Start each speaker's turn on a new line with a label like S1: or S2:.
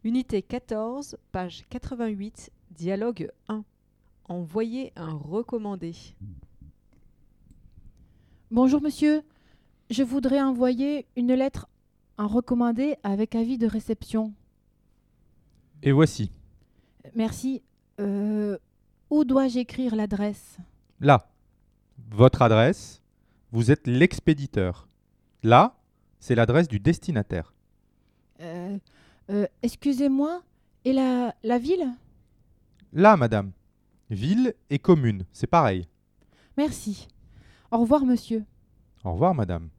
S1: Unité 14, page 88, dialogue 1. Envoyer un recommandé.
S2: Bonjour monsieur, je voudrais envoyer une lettre en recommandé avec avis de réception.
S3: Et voici.
S2: Merci. Où dois-je écrire l'adresse?
S3: Là, votre adresse, vous êtes l'expéditeur. Là, c'est l'adresse du destinataire.
S2: Excusez-moi, et la ville?
S3: Là, madame. Ville et commune, c'est pareil.
S2: Merci. Au revoir monsieur.
S3: Au revoir, madame.